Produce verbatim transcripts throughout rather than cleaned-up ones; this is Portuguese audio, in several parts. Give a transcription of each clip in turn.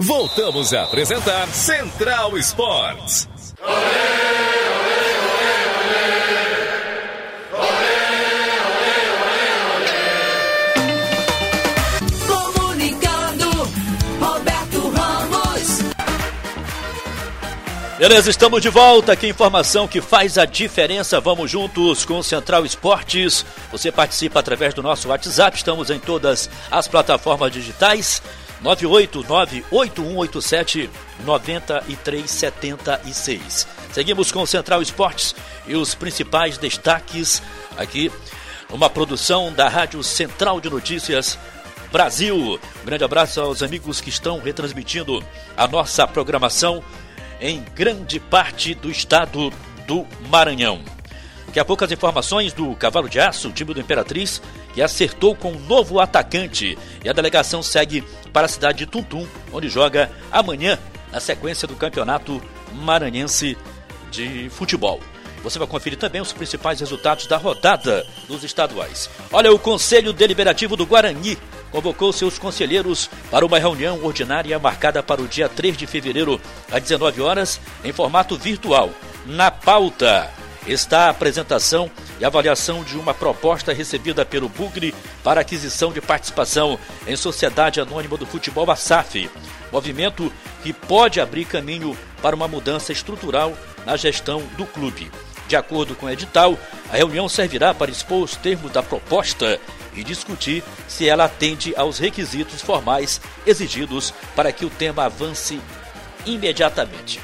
Voltamos a apresentar Central Esportes. Beleza, estamos de volta. Aqui informação que faz a diferença. Vamos juntos com o Central Esportes. Você participa através do nosso WhatsApp. Estamos em todas as plataformas digitais. nove oito nove, oito um oito sete, nove três sete seis. Seguimos com o Central Esportes e os principais destaques aqui. Uma produção da Rádio Central de Notícias Brasil. Um grande abraço aos amigos que estão retransmitindo a nossa programação em grande parte do estado do Maranhão. Daqui a pouco as informações do Cavalo de Aço, o time do Imperatriz, que acertou com um novo atacante. E a delegação segue para a cidade de Tuntum, onde joga amanhã na sequência do Campeonato Maranhense de Futebol. Você vai conferir também os principais resultados da rodada dos estaduais. Olha, o Conselho Deliberativo do Guarani convocou seus conselheiros para uma reunião ordinária marcada para o dia três de fevereiro, às dezenove horas, em formato virtual. Na pauta está a apresentação e avaliação de uma proposta recebida pelo Bugre para aquisição de participação em Sociedade Anônima do Futebol, a S A F, movimento que pode abrir caminho para uma mudança estrutural na gestão do clube. De acordo com o edital, a reunião servirá para expor os termos da proposta e discutir se ela atende aos requisitos formais exigidos para que o tema avance imediatamente.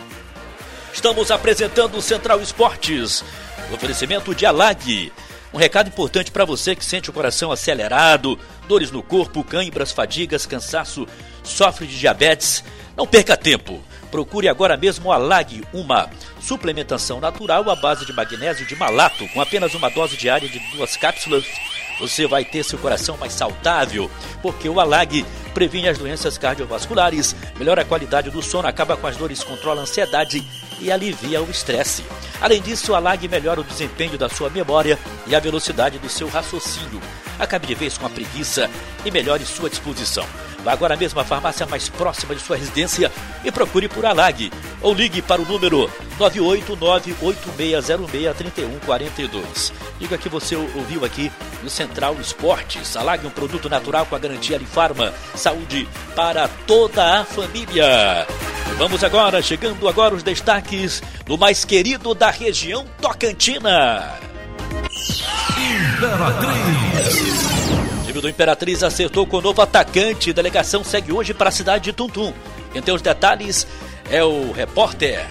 Estamos apresentando o Central Esportes, oferecimento de Alag. Um recado importante para você que sente o coração acelerado, dores no corpo, cãibras, fadigas, cansaço, sofre de diabetes. Não perca tempo. Procure agora mesmo o Alag, uma suplementação natural à base de magnésio de malato, com apenas uma dose diária de duas cápsulas. Você vai ter seu coração mais saudável, porque o Alag previne as doenças cardiovasculares, melhora a qualidade do sono, acaba com as dores, controla a ansiedade e alivia o estresse. Além disso, o Alag melhora o desempenho da sua memória e a velocidade do seu raciocínio. Acabe de vez com a preguiça e melhore sua disposição. Vá agora mesmo à farmácia mais próxima de sua residência e procure por Alag. Ou ligue para o número nove oito nove, oito seis zero seis, três um quatro dois. Diga que você ouviu aqui no Central Esportes. Alag é um produto natural com a garantia Alifarma. Saúde para toda a família. Vamos agora, chegando agora os destaques do mais querido da região tocantina. Imperatriz. O time do Imperatriz acertou com o novo atacante. A delegação segue hoje para a cidade de Tuntum. Quem tem os detalhes é o repórter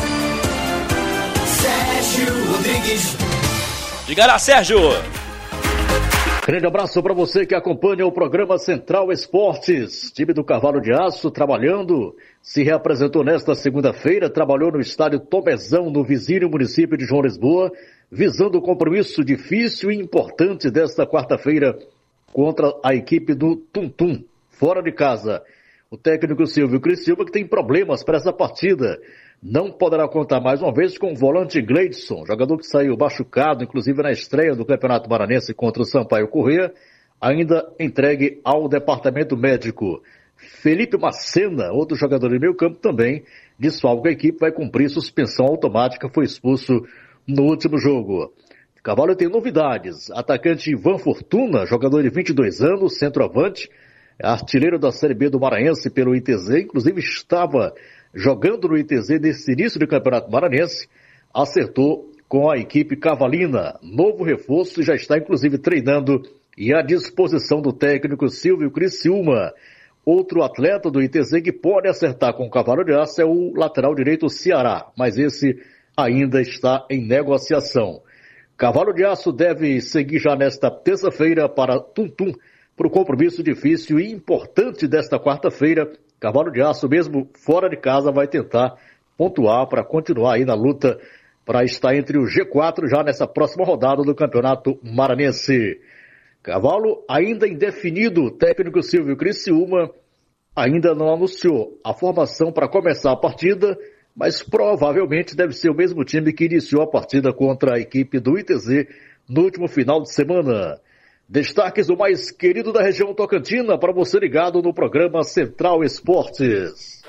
Sérgio Rodrigues. Diga lá, Sérgio. Grande abraço para você que acompanha o programa Central Esportes. Time do Cavalo de Aço trabalhando, se reapresentou nesta segunda-feira, trabalhou no estádio Tomezão, no vizinho município de João Lisboa, visando o compromisso difícil e importante desta quarta-feira contra a equipe do Tuntum, fora de casa. O técnico Silvio Criciúma, que tem problemas para essa partida, não poderá contar mais uma vez com o volante Gleidson, jogador que saiu machucado, inclusive na estreia do Campeonato Maranhense contra o Sampaio Corrêa, ainda entregue ao departamento médico. Felipe Macena, outro jogador de meio campo também, desfalca a equipe, vai cumprir suspensão automática, foi expulso no último jogo. Cavalo tem novidades. Atacante Ivan Fortuna, jogador de vinte e dois anos, centroavante, artilheiro da Série B do Maranhense pelo I T Z, inclusive estava jogando no I T Z nesse início do Campeonato Maranhense, acertou com a equipe cavalina. Novo reforço, já está inclusive treinando e à disposição do técnico Silvio Criciúma. Outro atleta do I T Z que pode acertar com o Cavalo de Aço é o lateral direito Ceará, mas esse ainda está em negociação. Cavalo de Aço deve seguir já nesta terça-feira para Tuntum, para o compromisso difícil e importante desta quarta-feira. Cavalo de Aço, mesmo fora de casa, vai tentar pontuar para continuar aí na luta para estar entre o G quatro já nessa próxima rodada do Campeonato Maranhense. Cavalo ainda indefinido, o técnico Silvio Criciúma ainda não anunciou a formação para começar a partida, mas provavelmente deve ser o mesmo time que iniciou a partida contra a equipe do I T Z no último final de semana. Destaques do mais querido da região Tocantina para você ligado no programa Central Esportes.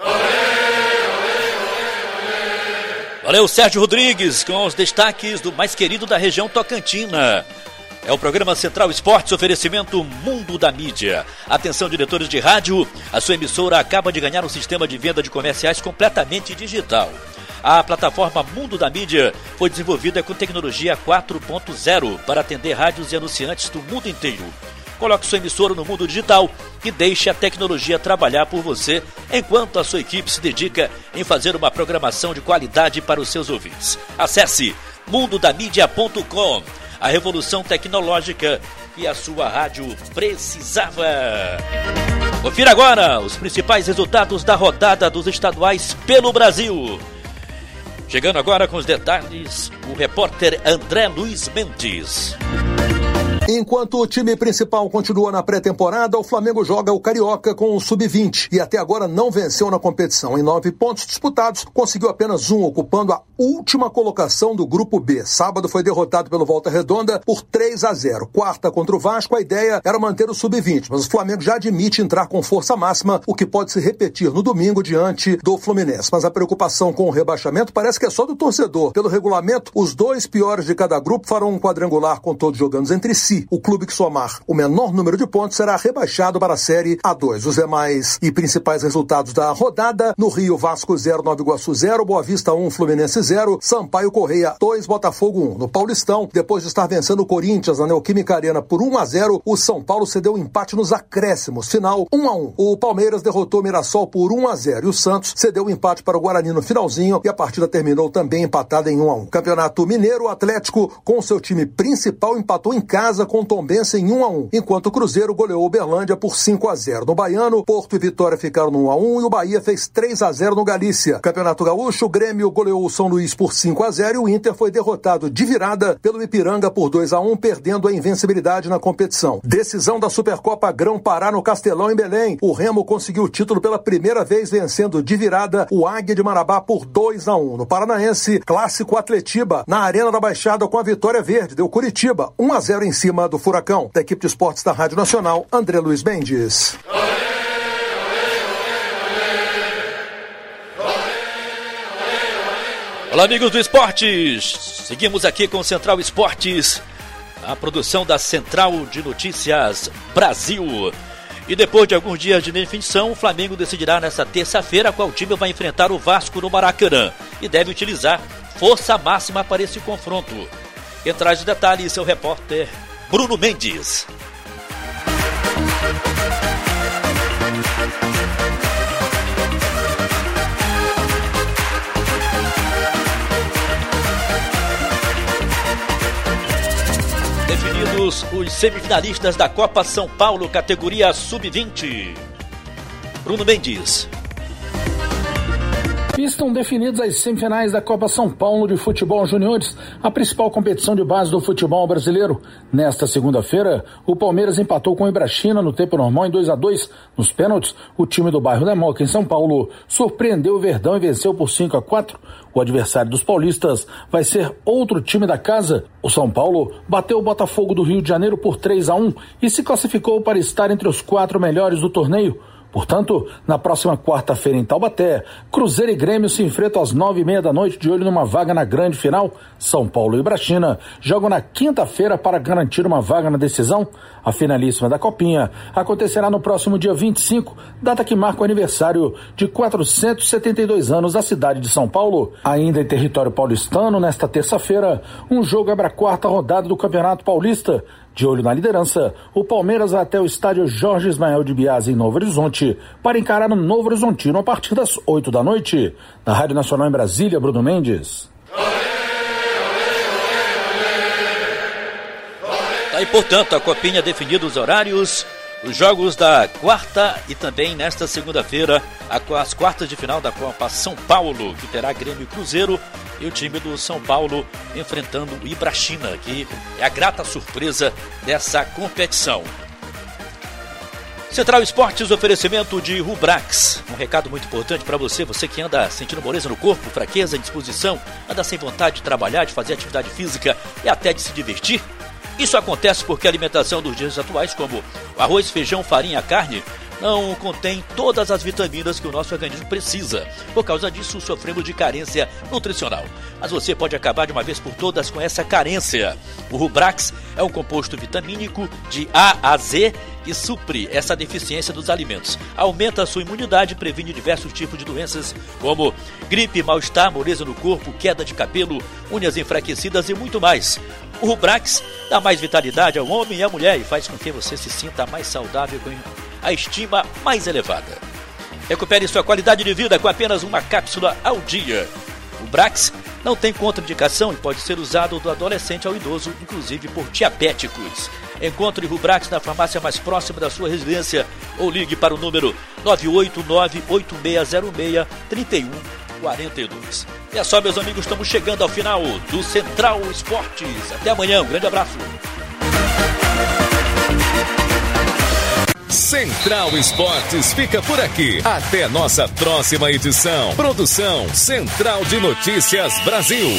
Valeu, Sérgio Rodrigues, com os destaques do mais querido da região Tocantina. É o programa Central Esportes, oferecimento Mundo da Mídia. Atenção, diretores de rádio, a sua emissora acaba de ganhar um sistema de venda de comerciais completamente digital. A plataforma Mundo da Mídia foi desenvolvida com tecnologia quatro ponto zero para atender rádios e anunciantes do mundo inteiro. Coloque sua emissora no mundo digital e deixe a tecnologia trabalhar por você, enquanto a sua equipe se dedica em fazer uma programação de qualidade para os seus ouvintes. Acesse mundo da mídia ponto com, a revolução tecnológica que a sua rádio precisava. Confira agora os principais resultados da rodada dos estaduais pelo Brasil. Chegando agora com os detalhes, o repórter André Luiz Mendes. Enquanto o time principal continua na pré-temporada, o Flamengo joga o Carioca com o sub vinte e até agora não venceu na competição. Em nove pontos disputados, conseguiu apenas um, ocupando a última colocação do Grupo B. Sábado foi derrotado pelo Volta Redonda por três a zero. Quarta contra o Vasco, a ideia era manter o sub vinte, mas o Flamengo já admite entrar com força máxima, o que pode se repetir no domingo diante do Fluminense. Mas a preocupação com o rebaixamento parece que é só do torcedor. Pelo regulamento, os dois piores de cada grupo farão um quadrangular com todos jogando entre si. O clube que somar o menor número de pontos será rebaixado para a Série A dois. Os demais e principais resultados da rodada: no Rio, Vasco zero, Nova Iguaçu zero, Boa Vista um, Fluminense zero, Sampaio Correia dois, Botafogo um. No Paulistão, depois de estar vencendo o Corinthians na Neoquímica Arena por um a zero, o São Paulo cedeu um empate nos acréscimos. Final um a um. O Palmeiras derrotou o Mirassol por um a zero e o Santos cedeu um empate para o Guarani no finalzinho e a partida terminou também empatada em um a um. Campeonato Mineiro, o Atlético, com seu time principal, empatou em casa com o Tombense em um a um, enquanto o Cruzeiro goleou o Uberlândia por cinco a zero. No Baiano, Porto e Vitória ficaram no um a um e o Bahia fez três a zero no Galícia. Campeonato Gaúcho, o Grêmio goleou o São Luís por cinco a zero e o Inter foi derrotado de virada pelo Ipiranga por dois a um, perdendo a invencibilidade na competição. Decisão da Supercopa Grão-Pará no Castelão, em Belém. O Remo conseguiu o título pela primeira vez, vencendo de virada o Águia de Marabá por dois a um. No Paranaense, clássico Atletiba na Arena da Baixada com a vitória verde. Deu Curitiba um a zero em cima do Furacão. Da equipe de esportes da Rádio Nacional, André Luiz Mendes. Olá, amigos do Esportes. Seguimos aqui com o Central Esportes, a produção da Central de Notícias Brasil. E depois de alguns dias de definição, o Flamengo decidirá nesta terça-feira qual time vai enfrentar o Vasco no Maracanã e deve utilizar força máxima para esse confronto. Quem traz os detalhes é o repórter Bruno Mendes. Definidos os semifinalistas da Copa São Paulo, categoria sub vinte. Bruno Mendes. Estão definidas as semifinais da Copa São Paulo de Futebol Juniores, a principal competição de base do futebol brasileiro. Nesta segunda-feira, o Palmeiras empatou com o Ibrachina no tempo normal em dois a dois. Nos pênaltis, o time do bairro da Moca, em São Paulo, surpreendeu o Verdão e venceu por cinco a quatro. O adversário dos paulistas vai ser outro time da casa. O São Paulo bateu o Botafogo do Rio de Janeiro por três a um e se classificou para estar entre os quatro melhores do torneio. Portanto, na próxima quarta-feira em Taubaté, Cruzeiro e Grêmio se enfrentam às nove e meia da noite de olho numa vaga na grande final. São Paulo e Ibrachina jogam na quinta-feira para garantir uma vaga na decisão. A finalíssima da Copinha acontecerá no próximo dia vinte e cinco, data que marca o aniversário de quatrocentos e setenta e dois anos da cidade de São Paulo. Ainda em território paulistano, nesta terça-feira, um jogo abre a quarta rodada do Campeonato Paulista. De olho na liderança, o Palmeiras vai até o estádio Jorge Ismael de Biasi, em Novo Horizonte, para encarar o Novo Horizontino a partir das oito da noite. Na Rádio Nacional em Brasília, Bruno Mendes. Tá aí, portanto, a Copinha definindo os horários, os jogos da quarta e também nesta segunda-feira, as quartas de final da Copa São Paulo, que terá Grêmio e Cruzeiro, e o time do São Paulo enfrentando o Ibrachina, que é a grata surpresa dessa competição. Central Esportes, oferecimento de Rubrax. Um recado muito importante para você, você que anda sentindo moleza no corpo, fraqueza, indisposição, anda sem vontade de trabalhar, de fazer atividade física e até de se divertir. Isso acontece porque a alimentação dos dias atuais, como arroz, feijão, farinha, carne, não contém todas as vitaminas que o nosso organismo precisa. Por causa disso, sofremos de carência nutricional. Mas você pode acabar de uma vez por todas com essa carência. O Rubrax é um composto vitamínico de A a Z que supre essa deficiência dos alimentos. Aumenta a sua imunidade e previne diversos tipos de doenças, como gripe, mal-estar, moleza no corpo, queda de cabelo, unhas enfraquecidas e muito mais. O Rubrax dá mais vitalidade ao homem e à mulher e faz com que você se sinta mais saudável com a estima mais elevada. Recupere sua qualidade de vida com apenas uma cápsula ao dia. O Brax não tem contraindicação e pode ser usado do adolescente ao idoso, inclusive por diabéticos. Encontre o Rubrax na farmácia mais próxima da sua residência ou ligue para o número nove oito nove, oito seis zero seis, três um quatro dois. E é só, meus amigos, estamos chegando ao final do Central Esportes. Até amanhã, um grande abraço. Central Esportes fica por aqui. Até nossa próxima edição. Produção Central de Notícias Brasil.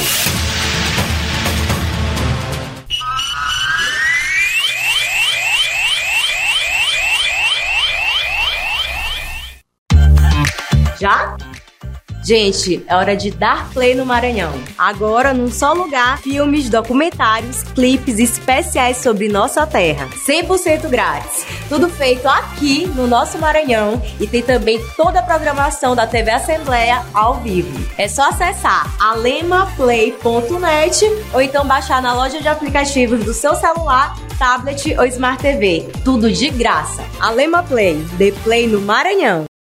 Já? Gente, é hora de dar play no Maranhão. Agora, num só lugar, filmes, documentários, clipes especiais sobre nossa terra. cem por cento grátis. Tudo feito aqui no nosso Maranhão e tem também toda a programação da T V Assembleia ao vivo. É só acessar alema play ponto net ou então baixar na loja de aplicativos do seu celular, tablet ou Smart T V. Tudo de graça. Alema Play, dê play no Maranhão.